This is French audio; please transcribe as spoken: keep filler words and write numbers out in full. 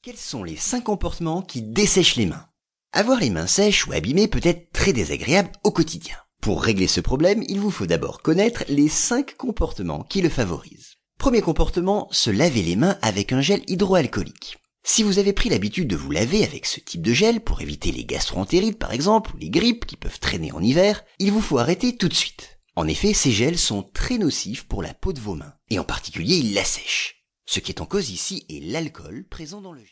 Quels sont les cinq comportements qui dessèchent les mains? Avoir les mains sèches ou abîmées peut être très désagréable au quotidien. Pour régler ce problème, il vous faut d'abord connaître les cinq comportements qui le favorisent. Premier comportement, se laver les mains avec un gel hydroalcoolique. Si vous avez pris l'habitude de vous laver avec ce type de gel pour éviter les gastro-entérites par exemple ou les grippes qui peuvent traîner en hiver, il vous faut arrêter tout de suite. En effet, ces gels sont très nocifs pour la peau de vos mains, et en particulier ils l'assèchent. Ce qui est en cause ici est l'alcool présent dans le gel.